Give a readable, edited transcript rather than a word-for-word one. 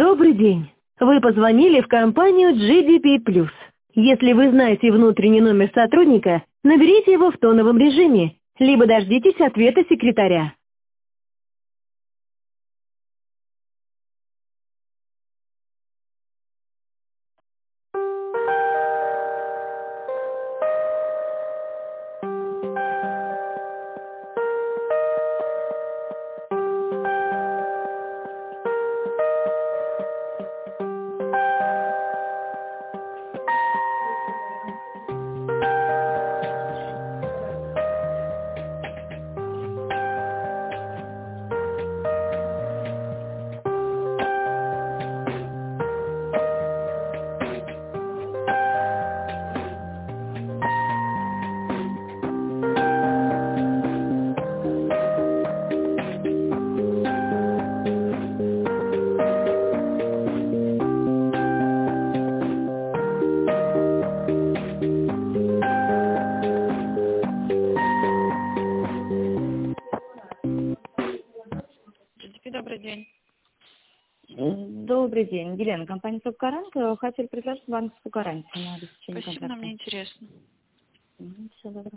Добрый день. Вы позвонили в компанию GDP+. Если вы знаете внутренний номер сотрудника, наберите его в тоновом режиме, либо дождитесь ответа секретаря. Добрый день. Добрый день. Елена, компания «Топ-Гарант». Хотели предложить банковскую гарантию на обеспечение Спасибо, нам контракта. не интересно. Всего доброго.